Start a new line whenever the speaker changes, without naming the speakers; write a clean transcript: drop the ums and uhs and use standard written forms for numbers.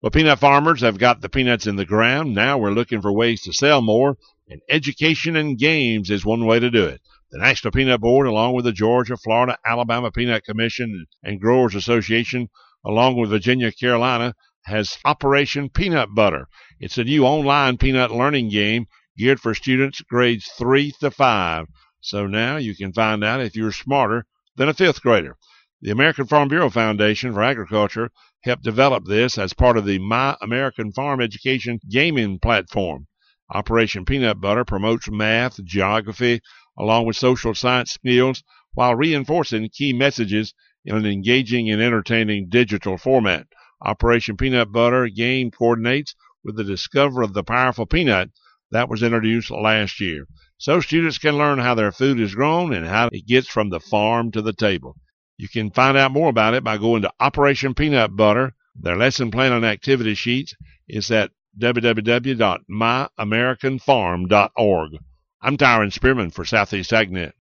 Well, peanut farmers have got the peanuts in the ground. Now we're looking for ways to sell more, and education and games is one way to do it. The National Peanut Board, along with the Georgia, Florida, Alabama Peanut Commission and Growers Association, along with Virginia, Carolina, has Operation Peanut Butter. It's a new online peanut learning game geared for students grades 3 to 5. So now you can find out if you're smarter than a 5th grader. The American Farm Bureau Foundation for Agriculture helped develop this as part of the My American Farm Education gaming platform. Operation Peanut Butter promotes math, geography, along with social science skills while reinforcing key messages in an engaging and entertaining digital format. Operation Peanut Butter game coordinates with the discovery of the powerful peanut that was introduced last year. So students can learn how their food is grown and how it gets from the farm to the table. You can find out more about it by going to Operation Peanut Butter. Their lesson plan and activity sheets is at www.myamericanfarm.org. I'm Tyron Spearman for Southeast AgNet.